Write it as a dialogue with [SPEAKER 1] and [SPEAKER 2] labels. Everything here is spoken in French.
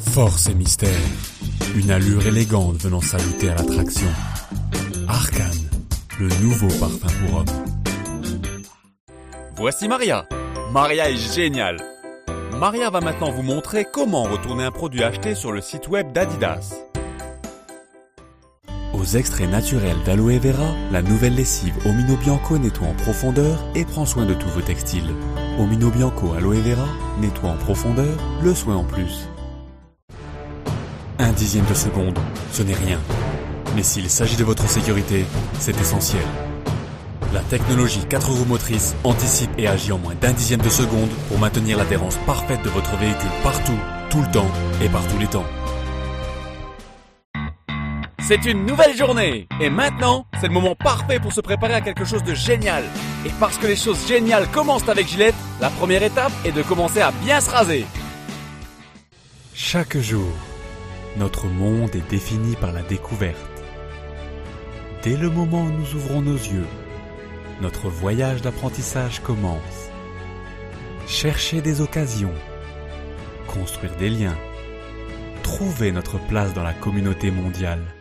[SPEAKER 1] Force et mystère, une allure élégante venant s'ajouter à l'attraction. Arcane, le nouveau parfum pour homme.
[SPEAKER 2] Voici Maria. Maria est géniale. Maria va maintenant vous montrer comment retourner un produit acheté sur le site web d'Adidas.
[SPEAKER 1] Aux extraits naturels d'aloe vera, la nouvelle lessive Omino Bianco nettoie en profondeur et prend soin de tous vos textiles. Omino Bianco aloe vera nettoie en profondeur, le soin en plus. 1/10 de seconde, ce n'est rien. Mais s'il s'agit de votre sécurité, c'est essentiel. La technologie 4 roues motrices anticipe et agit en moins d'1/10 de seconde pour maintenir l'adhérence parfaite de votre véhicule partout, tout le temps et par tous les temps.
[SPEAKER 2] C'est une nouvelle journée et maintenant, c'est le moment parfait pour se préparer à quelque chose de génial. Et parce que les choses géniales commencent avec Gillette, la première étape est de commencer à bien se raser.
[SPEAKER 1] Chaque jour, notre monde est défini par la découverte. Dès le moment où nous ouvrons nos yeux, notre voyage d'apprentissage commence. Chercher des occasions, construire des liens, trouver notre place dans la communauté mondiale.